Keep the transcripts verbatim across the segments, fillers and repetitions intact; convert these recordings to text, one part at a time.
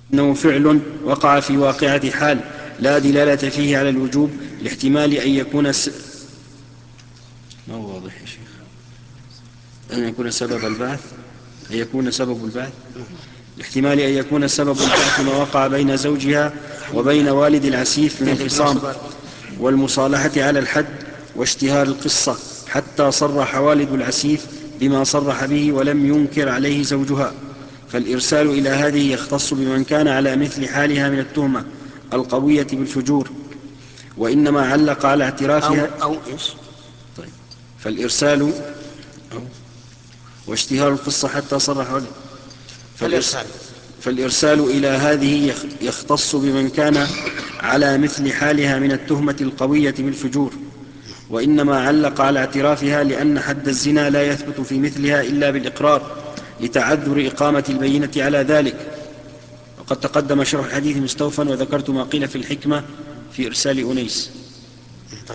أنه فعل وقع في واقعة حال لا دلالة فيه على الوجوب لاحتمال أن يكون س... ما هو واضح يا شيخ أن يكون سبب البعث أن يكون سبب البعث لاحتمال أن يكون سبب البعث ما وقع بين زوجها وبين والد العسيف من الخصام والمصالحة على الحد واشتهار القصة حتى صرح والد العسيف بما صرح به ولم ينكر عليه زوجها. فالإرسال إلى هذه يختص بمن كان على مثل حالها من التهمة القوية بالفجور، وإنما علق على أو, اعترافها. أو إيش؟ طيب. فالإرسال أو واشتهار القصة حتى صرح والد فالإرسال فالإرسال إلى هذه يختص بمن كان على مثل حالها من التهمة القوية بالفجور، وإنما علق على اعترافها لأن حد الزنا لا يثبت في مثلها إلا بالإقرار لتعذر إقامة البينة على ذلك. وقد تقدم شرح الحديث مستوفا وذكرت ما قيل في الحكمة في إرسال أنيس. طيب.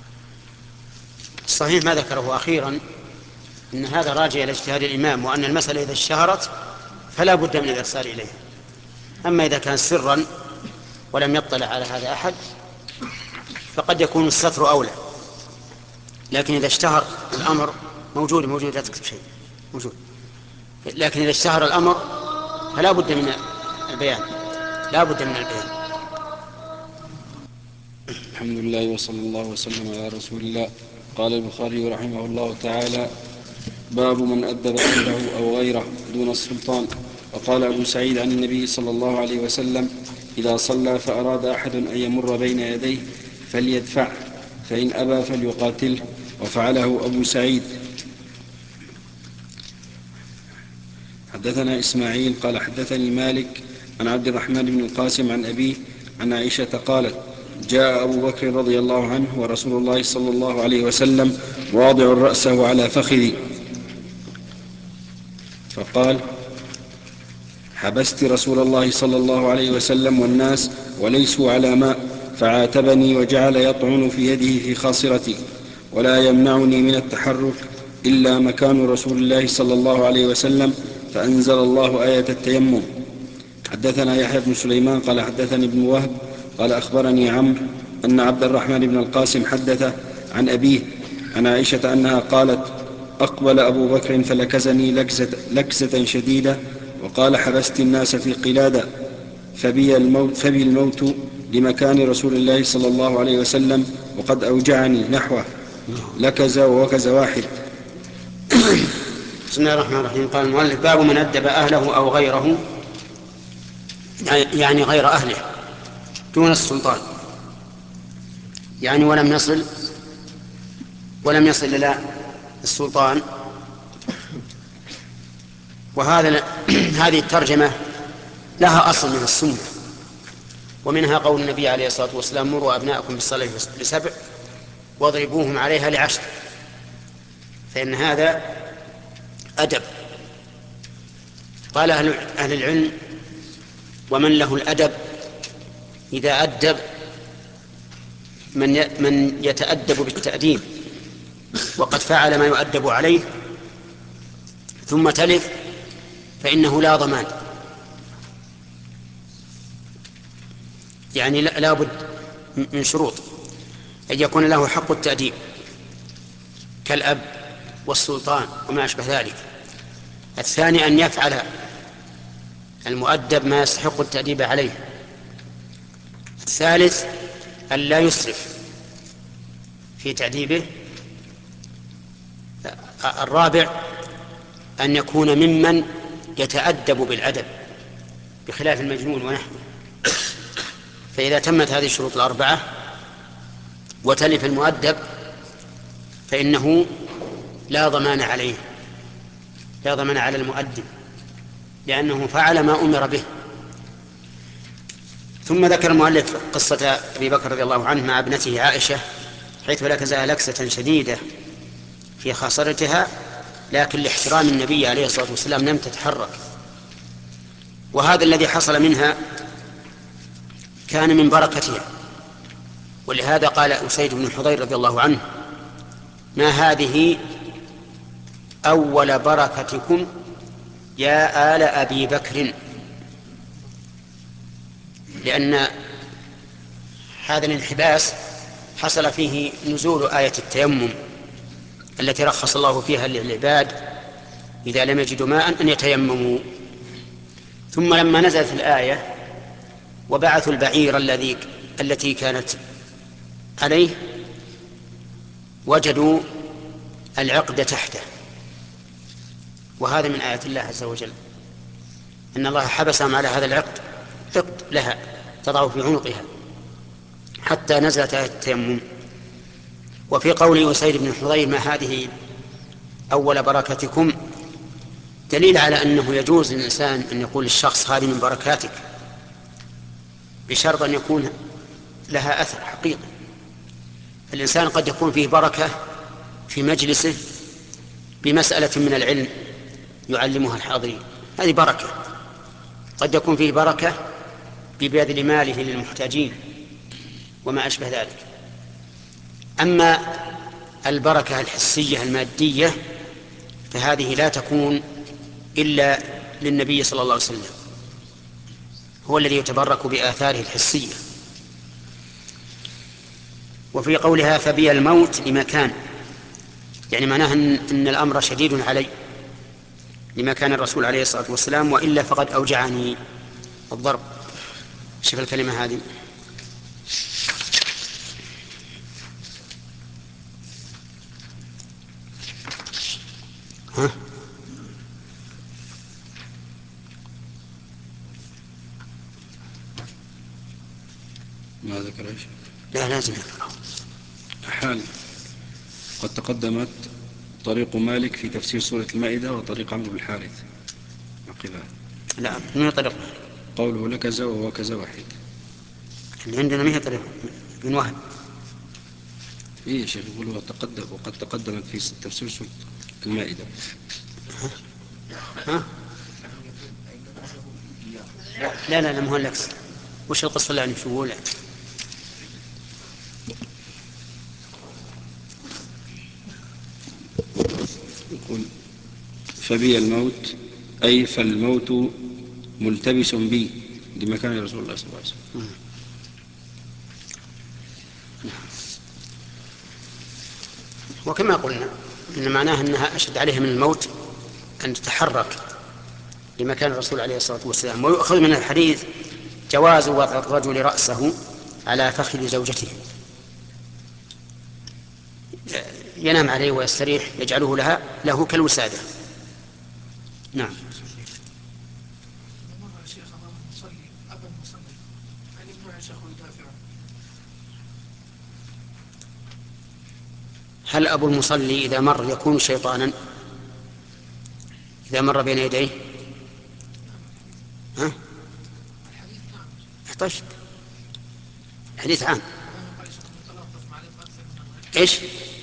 الصحيح ما ذكره أخيرا إن هذا راجع إلى اجتهاد الإمام، وأن المسألة إذا اشتهرت فلا بد من الإرسال إليه. أما إذا كان سرا ولم يطلع على هذا أحد فقد يكون الستر أولى، لكن إذا اشتهر الأمر موجود موجود لا تكتب شيء موجود، لكن إذا اشتهر الأمر فلا بد من البيان، لا بد من البيان. الحمد لله وصلى الله وسلم على رسول الله. قال البخاري رحمه الله تعالى: باب من أدب أهله أو غيره دون السلطان. وقال أبو سعيد عن النبي صلى الله عليه وسلم: إذا صلى فأراد أحد أن يمر بين يديه فليدفع، فإن أبى فليقاتله. وفعله أبو سعيد. حدثنا إسماعيل قال حدثني مالك عن عبد الرحمن بن القاسم عن أبيه عن عائشة قالت: جاء أبو بكر رضي الله عنه ورسول الله صلى الله عليه وسلم واضع رأسه على فخذي، فقال: حبست رسول الله صلى الله عليه وسلم والناس وليسوا على ماء، فعاتبني وجعل يطعن في يده في خاصرتي، ولا يمنعني من التحرك إلا مكان رسول الله صلى الله عليه وسلم، فأنزل الله آية التيمم. حدثنا يحيى بن سليمان قال حدثني ابن وهب قال أخبرني عمرو أن عبد الرحمن بن القاسم حدث عن أبيه عن عائشة أنها قالت: أقبل أبو بكر فلكزني لكزة, لكزة شديدة، وقال: حبست الناس في قلادة، فبي الموت, فبي الموت لمكان رسول الله صلى الله عليه وسلم، وقد أوجعني نحوه، لكز ووكز واحد. بسم الله الرحمن الرحيم. قال المؤلف: باب من أدب أهله أو غيره، يعني غير أهله دون السلطان، يعني ولم يصل ولم يصل إلى السلطان. وهذا هذه الترجمة لها أصل من السنة، ومنها قول النبي عليه الصلاة والسلام: مروا أبناءكم بالصلاة لسبع واضربوهم عليها لعشر، فإن هذا أدب. قال أهل العلم: ومن له الأدب إذا أدب من من يتأدب بالتأديب وقد فعل ما يؤدب عليه ثم تلف فإنه لا ضمان، يعني لا بد من شروط أن يكون له حق التأديب كالأب والسلطان وما أشبه ذلك. الثاني أن يفعل المؤدب ما يستحق التأديب عليه. الثالث أن لا يسرف في تأديبه. الرابع أن يكون ممن يتأدب بالأدب بخلاف المجنون ونحوه. فإذا تمت هذه الشروط الأربعة وتلف المؤدب فإنه لا ضمان عليه، لا ضمان على المؤدب، لأنه فعل ما أمر به. ثم ذكر المؤلف قصة أبي بكر رضي الله عنه مع ابنته عائشة، حيث لكزها لكسة شديدة في خاصرتها، لكن لاحترام النبي عليه الصلاة والسلام لم تتحرك. وهذا الذي حصل منها كان من بركتها، ولهذا قال أسيد بن حضير رضي الله عنه: ما هذه أول بركتكم يا آل أبي بكر. لأن هذا الانحباس حصل فيه نزول آية التيمم التي رخص الله فيها للعباد إذا لم يجدوا ماء أن يتيمموا. ثم لما نزلت الآية وبعثوا البعير الذي التي كانت عليه وجدوا العقد تحته، وهذا من آيات الله عز وجل إن الله حبسهم على هذا العقد، عقد لها تضع في عنقها حتى نزلت آية التيمم. وفي قول أسيد بن حضير ما هذه أول بركتكم دليل على أنه يجوز للإنسان أن يقول للشخص هذه من بركاتك، بشرط أن يكون لها أثر حقيقي. الإنسان قد يكون فيه بركة في مجلسه بمسألة من العلم يعلمها الحاضرين، هذه بركة. قد يكون فيه بركة ببذل ماله للمحتاجين وما أشبه ذلك. أما البركة الحسية المادية فهذه لا تكون إلا للنبي صلى الله عليه وسلم، هو الذي يتبرك بآثاره الحسية. وفي قولها فبي الموت لما كان، يعني معناها أن الأمر شديد علي لما كان الرسول عليه الصلاة والسلام، وإلا فقد أوجعني الضرب. شوف الكلمة هذه، ها ما ذكر ايش؟ لا لازم نقرأ. حال قد تقدمت طريق مالك في تفسير سورة المائدة وطريق عمرو بن الحارث عقبها. لا من طريق قوله لكذا وهو كذا واحد، اللي عندنا ما هي طريق بن وهب. ايه يا شيخ يقول وتقدم وقد تقدمت في تفسير سورة المائدة. ها؟ ها؟ لا لا لا مو هلكس. وش القصة اللي يعني شو يقول؟ يقول فبي الموت أي فالموت ملتبس بي لمكان رسول الله صلى الله عليه وسلم. وكما قلنا إن معناها أنها أشد عليها من الموت أن تتحرك لمكان الرسول عليه الصلاة والسلام. ويؤخذ من الحديث جواز وضع الرجل رأسه على فخذ زوجته، ينام عليه ويستريح، يجعله لها له كالوسادة. نعم. هل أبو المصلي إذا مر يكون شيطانا إذا مر بين يديه؟ ها؟ طيب حديث عام. إيش؟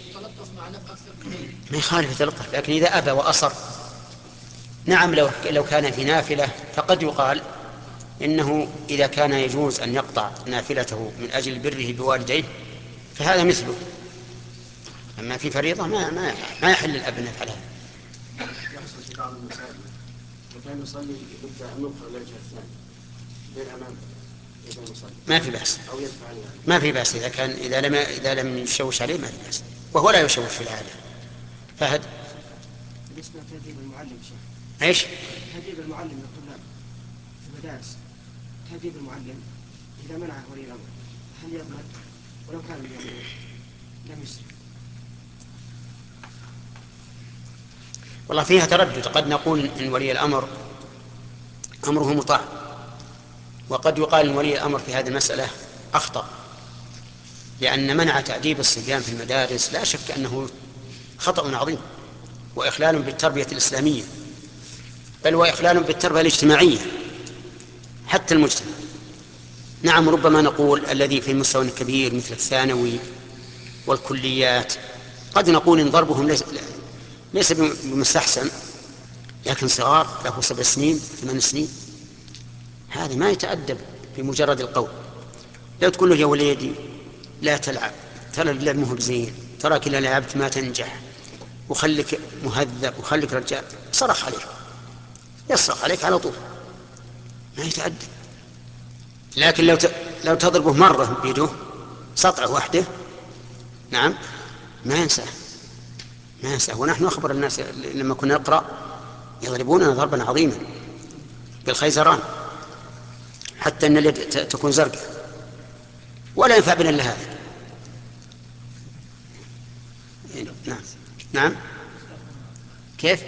ما يخالف يتلطف، لكن إذا أبى وأصر نعم. لو لو كان في نافلة فقد يقال إنه إذا كان يجوز أن يقطع نافلته من أجل بره بوالديه فهذا مثله. أما في فريضة ما ما ما يحل الأب أن يفعل هذا. وكان يصلي يبدأ أن يدخل الوجه الثاني بالأمام إذا يصلي ما في بأس، أو يدفع عليه. ما في بأس إذا كان إذا لم إذا لم يشوش عليه ما في بأس، وهو لا يشوش في العادة. فهد بالنسبة لتهذيب المعلم شيخ، إيش؟ تهذيب المعلم للطلاب في المدارس، تهذيب المعلم إذا منعه ولي الأمر هل يضمن ولو كان يعني لم يسرف؟ والله فيها تردد. قد نقول إن ولي الأمر أمره مطاع، وقد يقال إن ولي الأمر في هذه المسألة أخطأ، لأن منع تأديب الصبيان في المدارس لا شك أنه خطأ عظيم وإخلال بالتربية الإسلامية، بل وإخلال بالتربية الاجتماعية حتى المجتمع. نعم ربما نقول الذي في المستوى الكبير مثل الثانوي والكليات قد نقول إن ضربهم ليس, ليس بمستحسن، لكن صغار له سبع سنين ثمان سنين هذا ما يتأدب بمجرد القول. لو تقول له يا وليدي لا تلعب، ترى اللعب مو بزين، تراك إذا لعبت ما تنجح، وخليك مهذب وخليك رجال، صرخ عليك، يصرخ عليك على طول ما يتأدب. لكن لو لو تضربه مرة بيده سطعه وحده، نعم، ما ينسى ما ينسى. ونحن أخبر الناس لما كنا نقرأ يضربوننا ضربا عظيما بالخيزران حتى أن اليد تكون زرقاء، ولا ينفع بنا إلا هذا. نعم نعم. كيف؟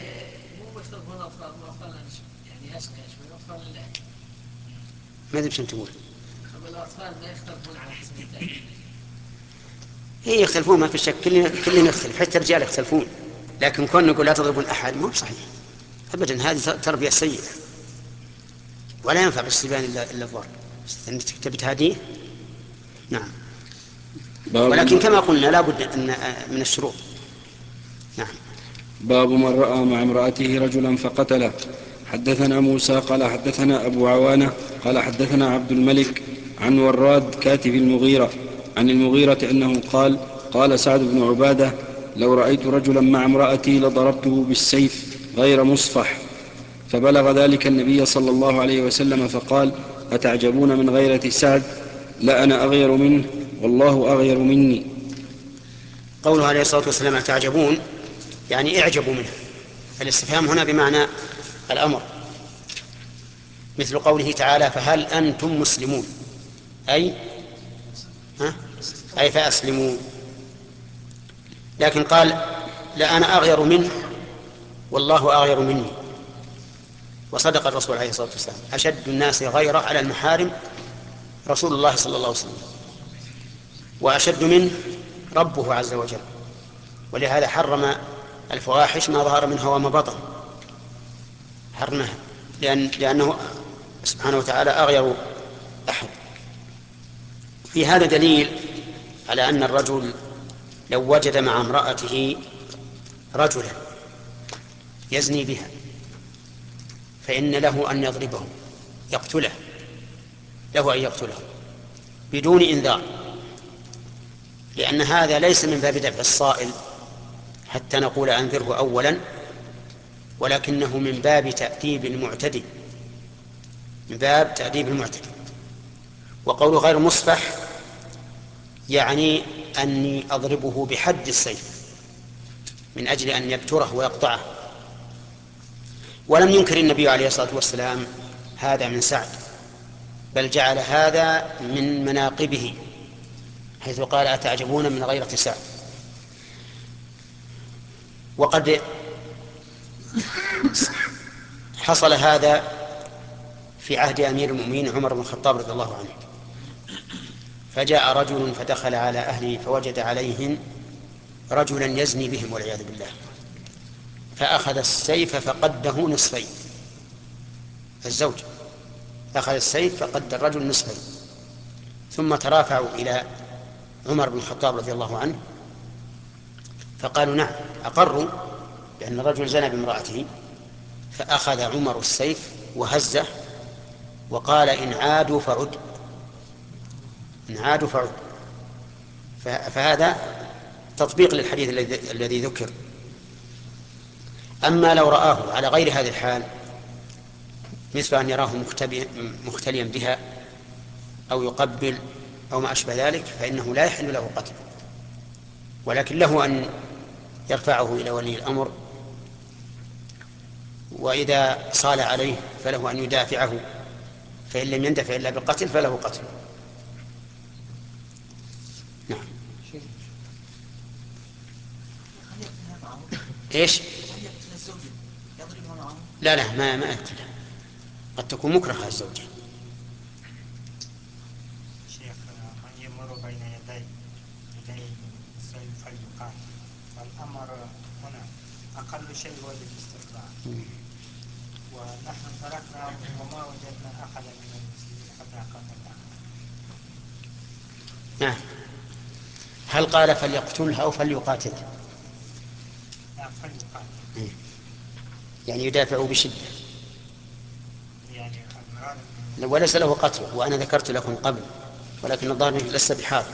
ما ادري شو تقول. الأطفال ما يختلفون على حسب التأكيد. هي يختلفون ما في شك، كلنا كلنا نختلف، حتى الرجال يختلفون، لكن كون نقول لا تضربون أحد ما هو صحيح أبدا. هذه تربية سيئة ولا ينفع بالصبيان إلا إلا الضرب. أنت تبي تهديه. نعم. ولكن كما قلنا لا بد من الشروط. نعم. باب من رأى مع امرأته رجلا فقتله. حدثنا موسى قال حدثنا أبو عوانة قال حدثنا عبد الملك عن وراد كاتب المغيرة عن المغيرة أنه قال قال سعد بن عبادة لو رأيت رجلا مع امرأتي لضربته بالسيف غير مصفح. فبلغ ذلك النبي صلى الله عليه وسلم فقال أتعجبون من غيرة سعد؟ لا أنا أغير منه والله أغير مني. قوله عليه الصلاة والسلام أتعجبون يعني اعجبوا منه. الاستفهام هنا بمعنى الأمر، مثل قوله تعالى فهل أنتم مسلمون، أي ها؟ أي فأسلموا. لكن قال لا أنا أغير منه والله أغير مني. وصدق الرسول عليه الصلاة والسلام، أشد الناس غيرة على المحارم رسول الله صلى الله عليه وسلم، وأشد منه ربه عز وجل. ولهذا حرم الفواحش ما ظهر منها وما بطن، حرمها لأن لأنه سبحانه وتعالى أغير أحد. في هذا دليل على أن الرجل لو وجد مع امرأته رجلا يزني بها فإن له أن يضربه يقتله، له أن يقتله بدون إنذار، لأن هذا ليس من باب دفع الصائل حتى نقول أنذره أولا، ولكنه من باب تأديب المعتدي، من باب تأديب المعتدي. وقوله غير مصفح يعني أني أضربه بحد السيف من أجل أن يبتره ويقطعه. ولم ينكر النبي عليه الصلاة والسلام هذا من سعد، بل جعل هذا من مناقبه، حيث قال أتعجبون من غيرة سعد. وقد حصل هذا في عهد أمير المؤمنين عمر بن الخطاب رضي الله عنه، فجاء رجل فدخل على أهله فوجد عليهم رجلا يزني بهم والعياذ بالله، فأخذ السيف فقده نصفين. الزوج أخذ السيف فقد الرجل نصفين، ثم ترافعوا إلى عمر بن الخطاب رضي الله عنه فقالوا نعم، أقروا بأن الرجل زنى بامرأته. فأخذ عمر السيف وهزه وقال إن عادوا فعد، إن عادوا فعد. فهذا تطبيق للحديث الذي ذكر. أما لو رآه على غير هذه الحال، مثل أن يراه مختليا بها أو يقبل أو ما أشبه ذلك، فإنه لا يحل له قتل، ولكن له أن يرفعه إلى ولي الأمر، وإذا صال عليه فله أن يدافعه، فإن لم يندفع إلا بالقتل فله قتل. نعم. إيش؟ لا لا ما ما يقتلها، قد تكون مكرهة الزوجة. شيخ من يمر بين يدي يدي السيف فليقاتل، والأمر هنا أقل شيء هو الاستطلاع، ونحن تركنا وما وجدنا أحدا من المسلمين حتى قتل. نعم. هل قال فليقتلها أو فليقاتلها؟ لا فليقاتل، يعني يدافع بشدة، يعني وليس له قتل. وأنا ذكرت لكم قبل ولكن الظاهر لسه بحاضر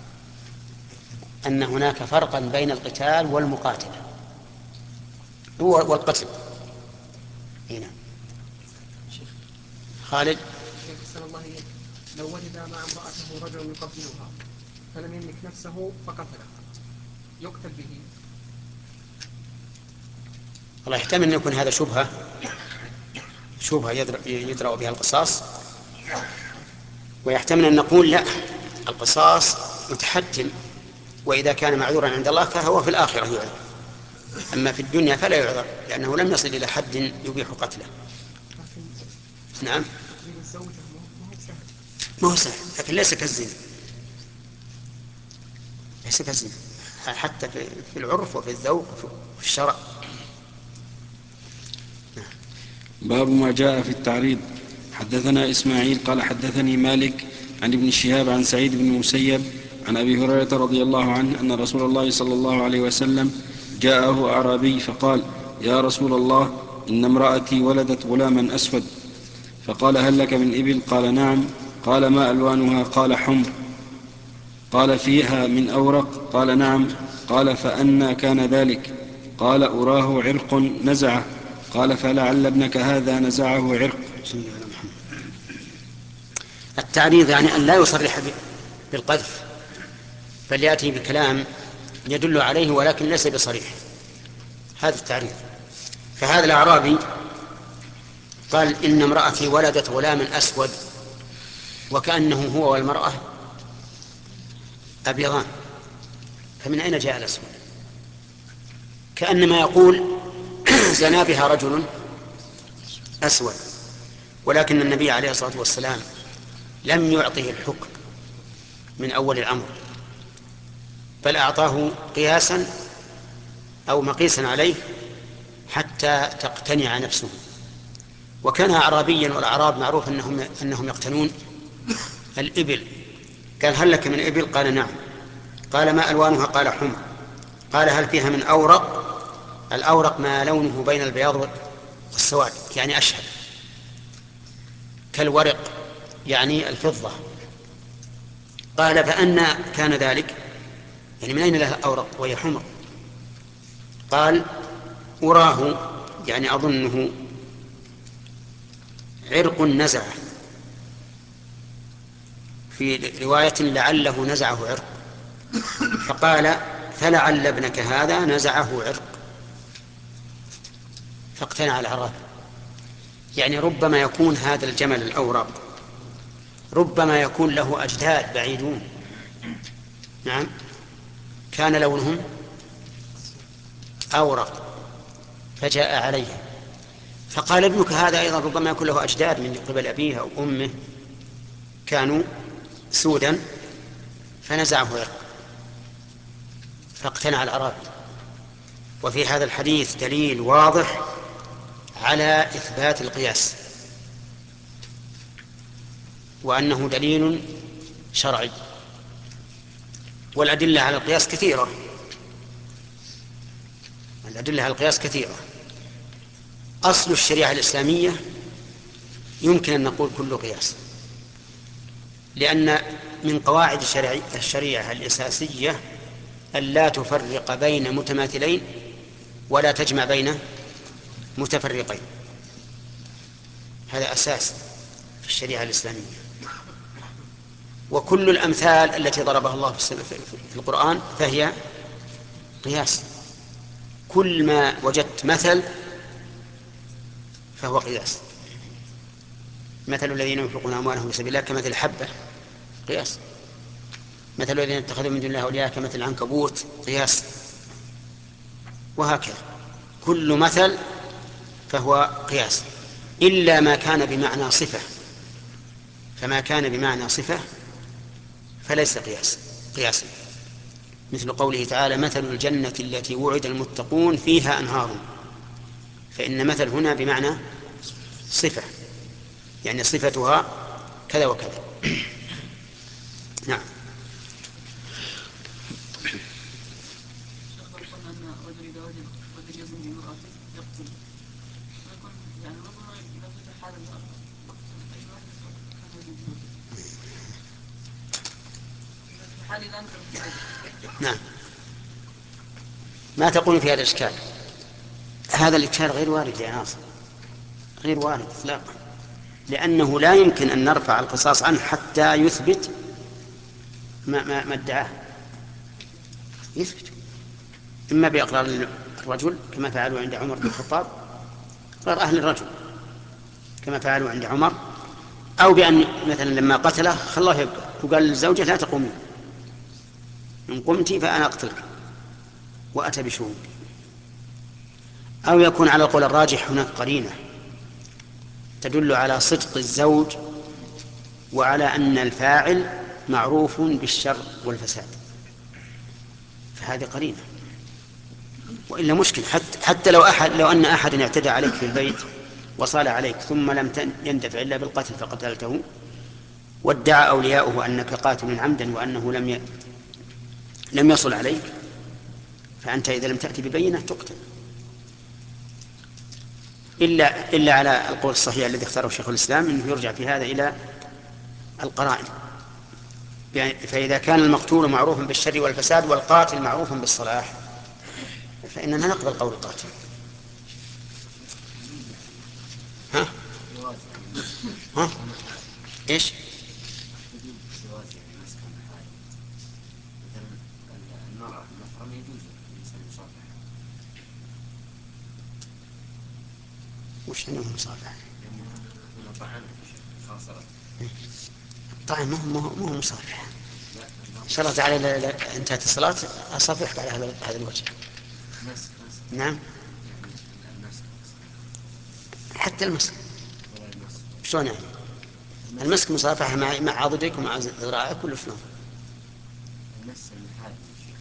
أن هناك فرقا بين القتال والمقاتلة هو والقتل. هنا خالد. أحسن الله إليك، لو وجد مع امرأته رجل يقبلها فلم يملك نفسه فقتلها يقتل به؟ الله يحتمل أن يكون هذا شبهة شبهة يدرأ بها القصاص، ويحتمل أن نقول لا، القصاص متحتم، وإذا كان معذورا عند الله فهو في الآخرة يعذر، أما في الدنيا فلا يعذر لأنه لم يصل إلى حد يبيح قتله. نعم ما هو سهل، لكن ليس كالزنا، ليس كالزنا حتى في العرف وفي الذوق وفي الشرع. باب ما جاء في التعريض. حدثنا إسماعيل قال حدثني مالك عن ابن شهاب عن سعيد بن المسيب عن أبي هريرة رضي الله عنه أن رسول الله صلى الله عليه وسلم جاءه أعرابي فقال: يا رسول الله، إن امرأتي ولدت غلاما أسود. فقال: هل لك من إبل؟ قال: نعم. قال: ما ألوانها؟ قال: حمر. قال: فيها من أورق؟ قال: نعم. قال: فأنى كان ذلك؟ قال: أراه عرق نزعه. قال: فلعل ابنك هذا نزعه عرق. التعريض يعني أن لا يصرح بالقذف، بل يأتي بكلام يدل عليه ولكن ليس بصريح، هذا التعريض. فهذا الأعرابي قال: إن امرأتي ولدت غلاما أسود، وكأنه هو والمرأة أبيضان، فمن أين جاء الأسود؟ كأنما يقول زنا بها رجل أسود، ولكن النبي عليه الصلاة والسلام لم يعطه الحكم من أول الأمر، بل أعطاه قياسا أو مقيسا عليه حتى تقتنع نفسه. وكان أعرابيا، والأعراب معروف أنهم, أنهم يقتنون الإبل. قال: هل لك من إبل؟ قال: نعم. قال: ما ألوانها؟ قال: حمر. قال: هل فيها من أورق؟ الأورق ما لونه بين البياض والسواد، يعني أشهب، كالورق يعني الفضة. قال: فأنا كان ذلك؟ يعني من أين لها أورق وهي حمر؟ قال: أراه يعني أظنه عرق نزعه، في رواية لعله نزعه عرق. فقال: فلعل ابنك هذا نزعه عرق. فاقتنع الأعرابي، يعني ربما يكون هذا الجمل الأورق ربما يكون له أجداد بعيدون، نعم، كان لونهم أورق فجاء عليه. فقال: ابنك هذا أيضا ربما يكون له أجداد من قبل أبيه أو أمه كانوا سودا فنزعه عرق. فاقتنع الأعرابي. وفي هذا الحديث دليل واضح على إثبات القياس، وأنه دليل شرعي. والأدلة على القياس كثيرة، الأدلة على القياس كثيرة. أصل الشريعة الإسلامية يمكن أن نقول كل قياس، لأن من قواعد الشريعة الأساسية أن لا تفرق بين متماثلين ولا تجمع بين متفرقين، هذا أساس في الشريعة الإسلامية. وكل الأمثال التي ضربها الله في القرآن فهي قياس، كل ما وجدت مثل فهو قياس. مثل الذين ينفقون أموالهم في سبيل الله كمثل حبة، قياس. مثل الذين اتخذوا من دون الله أولياء كمثل العنكبوت، قياس. وهكذا كل مثل فهو قياس، إلا ما كان بمعنى صفة، فما كان بمعنى صفة فليس قياس قياسا، مثل قوله تعالى: مثل الجنة التي وعد المتقون فيها أنهار. فإن مثل هنا بمعنى صفة، يعني صفتها كذا وكذا. نعم. نعم. ما تقول في هذا الإشكال؟ هذا الإشكال غير وارد يا ناصر، غير وارد إطلاقا. لأنه لا يمكن أن نرفع القصاص عنه حتى يثبت ما, ما, ما ادعاه، يثبت إما بإقرار الرجل كما فعلوا عند عمر بن الخطاب، إقرار أهل الرجل كما فعلوا عند عمر، أو بأن مثلا لما قتله خلاه يبقى وقال للزوجة لا تقومي، إن قمت فأنا أقتلك، وأتى بشهود. أو يكون على القول الراجح هناك قرينة تدل على صدق الزوج وعلى أن الفاعل معروف بالشر والفساد، فهذه قرينة. وإلا مشكل، حتى, حتى لو, أحد لو أن أحد اعتدى عليك في البيت وصال عليك ثم لم يندفع إلا بالقتل فقتلته، وادعى أولياؤه أنك قاتل عمدا وأنه لم ي... لم يصل عليك، فأنت إذا لم تأتي ببينة تقتل، إلا, إلا على القول الصحيح الذي اختاره شيخ الإسلام أنه يرجع في هذا إلى القرائن. يعني فإذا كان المقتول معروفا بالشر والفساد والقاتل معروفا بالصلاح فإننا نقبل قول القاتل. ها؟ ها؟ إيش؟ وش أنه مصافحة؟ طيب مو مو مصافحة. إن شاء الله تعالى انتهت الصلاة أصافحك على هذا الوجه. نعم. حتى المسك شلون يعني؟ المسك مصافحة مع مع عضدك ومع ذراعك كله شلون؟ المس المحال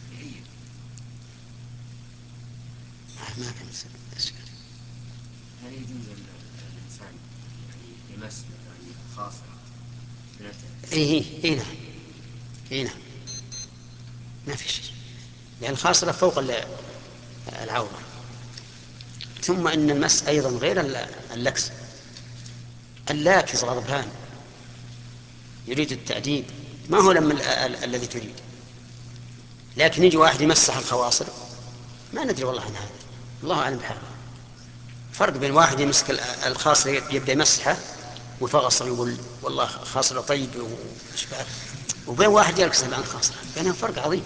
ما في مسك. هل يجوز الإنسان يعني يمس يعني خاصة؟ إيه إيه نعم إيه نعم ما في شيء، لأن الخاصرة فوق العورة. ثم إن المس أيضا غير اللكس، اللاكس غضبان يريد التأديب، ما هو لما الذي تريد. لكن يجي واحد يمسح الخواصر ما ندري والله عن هذا، الله أعلم بحاله. فرق بين واحد يمسك الخاصر يبدأ يمسحه ويفغصر يقول والله خاصر طيب وشباب، وبين واحد يركز الآن خاصر، بينهم فرق عظيم.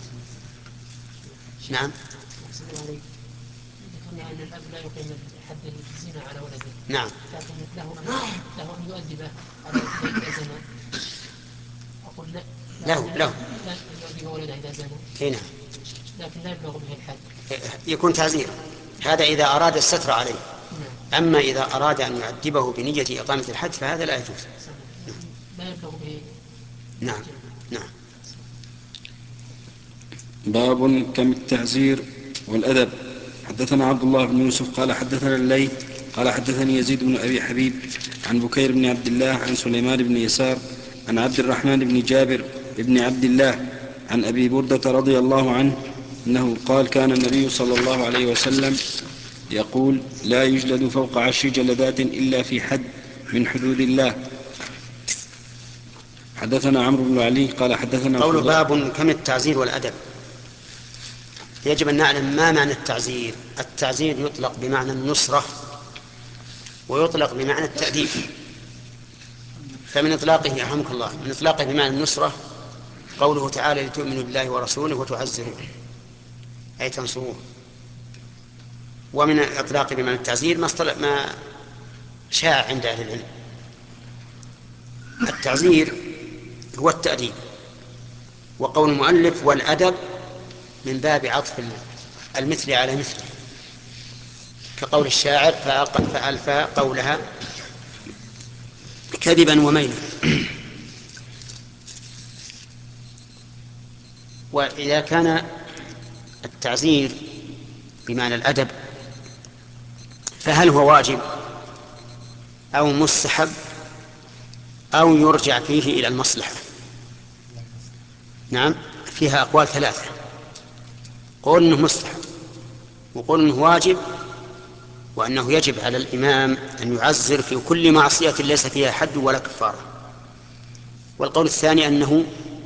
نعم. ذكرنا أن الأب لا يقيم حد الزنا على ولده. نعم. لكن له له أن يؤدبه على إذا زنا. أقول لا. له له. أن يؤدب ولده إذا زنا. هنا. لكن لا يبلغ به الحد. يكون تعزير. هذا إذا أراد الستر عليه. نعم. أما إذا أراد أن يؤدبه بنية إقامة الحد فهذا لا يجوز. لا يبلغ به. نعم. نعم. باب كم التعزير والأدب. حدثنا عبد الله بن يوسف قال حدثنا الليث قال حدثني يزيد بن أبي حبيب عن بكير بن عبد الله عن سليمان بن يسار عن عبد الرحمن بن جابر بن عبد الله عن أبي بردة رضي الله عنه أنه قال كان النبي صلى الله عليه وسلم يقول لا يجلد فوق عشر جلدات إلا في حد من حدود الله. حدثنا عمرو بن علي قال حدثنا قول باب كم التعزير والأدب. يجب أن نعلم ما معنى التعزير. التعزير يطلق بمعنى النصرة ويطلق بمعنى التأديب. فمن إطلاقه يرحمك الله من إطلاقه بمعنى النصرة قوله تعالى لتؤمنوا بالله ورسوله وتعزروه أي تنصروه. ومن إطلاقه بمعنى التعزير ما, ما شاع عند أهل العلم. التعزير هو التأديب. وقول المؤلف والأدب من باب عطف المثل على مثله كقول الشاعر فألفى قولها كذبا وميلا. وإذا كان التعزير بمعنى الأدب فهل هو واجب أو مستحب أو يرجع فيه إلى المصلحة؟ نعم فيها أقوال ثلاثة. قول إنه مستحب وقول إنه واجب وأنه يجب على الإمام أن يعزر في كل معصية ليس فيها حد ولا كفارة. والقول الثاني أنه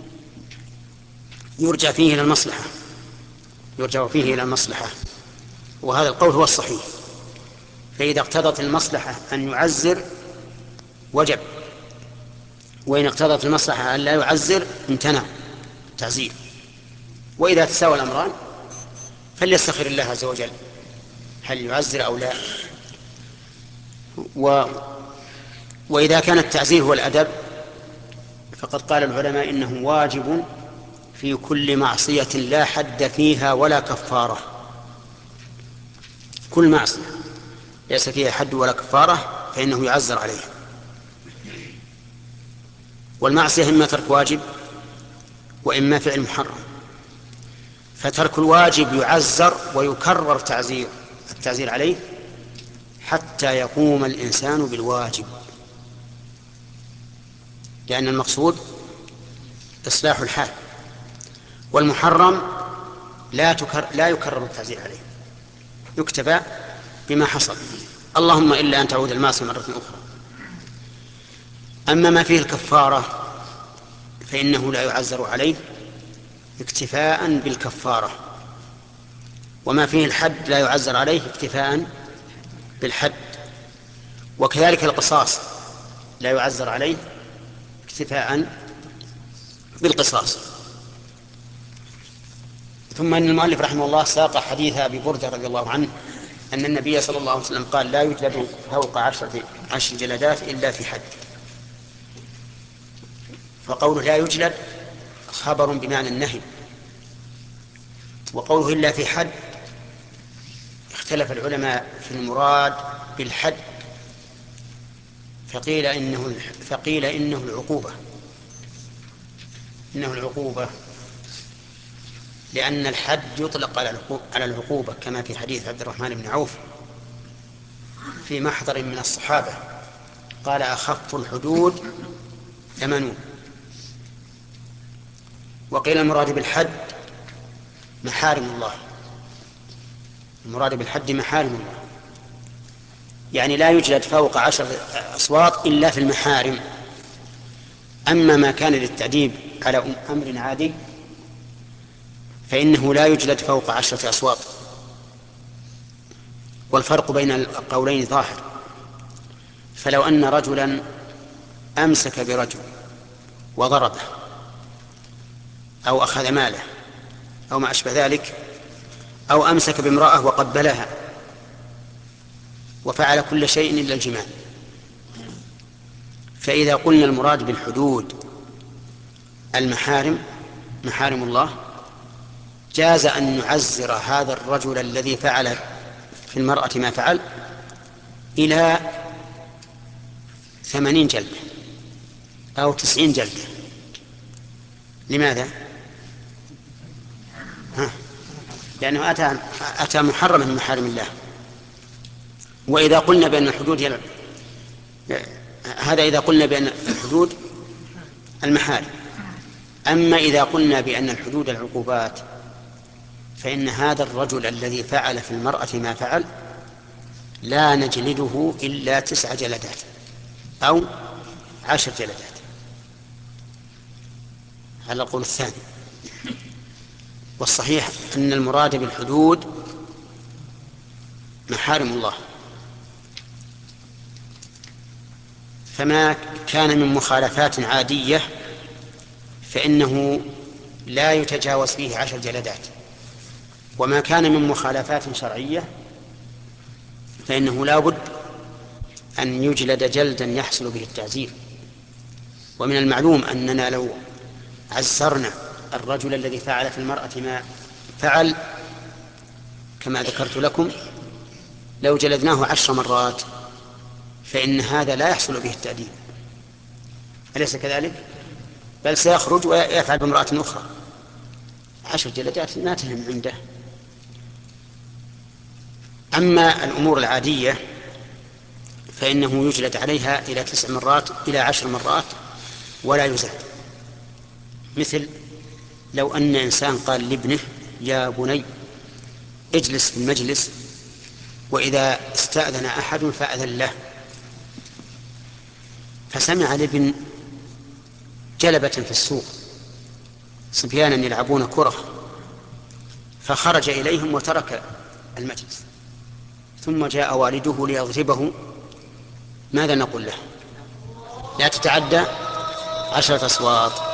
يرجع فيه إلى المصلحة يرجع فيه إلى المصلحة وهذا القول هو الصحيح. فإذا اقتضت المصلحة أن يعزر وجب، وإن اقتضت المصلحة أن لا يعزر امتنع تعزير. وإذا تساوى الأمران فليستخر الله عز وجل هل يعزر أو لا. و وإذا كان التعزير هو الأدب فقد قال العلماء إنه واجب في كل معصية لا حد فيها ولا كفارة. كل معصية ليس فيها حد ولا كفارة فإنه يعزر عليه. والمعصية إما ترك واجب وإما فعل محرم، فترك الواجب يعزر ويكرر تعزير التعزير عليه حتى يقوم الإنسان بالواجب، لأن المقصود إصلاح الحال. والمحرم لا, تكر لا يكرر التعزير عليه، يكتفى بما حصل، اللهم إلا أن تعود المعصية مرة أخرى. أما ما فيه الكفارة فإنه لا يعزر عليه اكتفاء بالكفارة، وما فيه الحد لا يعزر عليه اكتفاء بالحد، وكذلك القصاص لا يعزر عليه اكتفاء بالقصاص. ثم أن المؤلف رحمه الله ساق حديث أبي بردة رضي الله عنه أن النبي صلى الله عليه وسلم قال لا يجلد فوق عشرة عشر جلدات إلا في حد. فقوله لا يجلد خبر بمعنى النهي، وقوله إلا في حد اختلف العلماء في المراد بالحد، فقيل إنه فقيل إنه العقوبة إنه العقوبة لأن الحد يطلق على العقوبة كما في حديث عبد الرحمن بن عوف في محضر من الصحابة قال أخف الحدود ثمانون. وقيل المراد بالحد محارم الله، المراد بالحد محارم الله، يعني لا يوجد فوق عشر أصوات إلا في المحارم. أما ما كان للتعذيب على أمر عادي فإنه لا يجلد فوق عشرة أصوات. والفرق بين القولين ظاهر، فلو أن رجلا أمسك برجل وضربه أو أخذ ماله أو ما أشبه ذلك، أو أمسك بامرأة وقبلها وفعل كل شيء إلا الجماع، فإذا قلنا المراد بالحدود المحارم محارم الله جاز أن نعزر هذا الرجل الذي فعل في المرأة ما فعل إلى ثمانين جلدة أو تسعين جلدة. لماذا؟ ها؟ لأنه أتى, أتى محرما من محارم الله. وإذا قلنا بأن الحدود هي هذا إذا قلنا بأن الحدود المحارم. أما إذا قلنا بأن الحدود العقوبات فإن هذا الرجل الذي فعل في المرأة ما فعل لا نجلده إلا تسع جلدات أو عشر جلدات على القول الثاني. والصحيح أن المراد بالحدود محارم الله، فما كان من مخالفات عادية فإنه لا يتجاوز فيه عشر جلدات، وما كان من مخالفات شرعية فإنه لا بد أن يجلد جلدا يحصل به التعزير. ومن المعلوم أننا لو عزرنا الرجل الذي فعل في المرأة ما فعل كما ذكرت لكم لو جلدناه عشر مرات فإن هذا لا يحصل به التأديب، أليس كذلك؟ بل سيخرج ويفعل بامرأة أخرى. عشر جلدات لا تهم عنده. أما الأمور العادية فإنه يجلد عليها إلى تسع مرات إلى عشر مرات ولا يزاد. مثل لو أن إنسان قال لابنه يا بني اجلس في المجلس، وإذا استأذن أحد فأذن له، فسمع الابن جلبة في السوق صبيانا يلعبون كرة فخرج إليهم وترك المجلس، ثم جاء والده ليضربه، ماذا نقول له؟ لا تتعدى عشرة أصوات.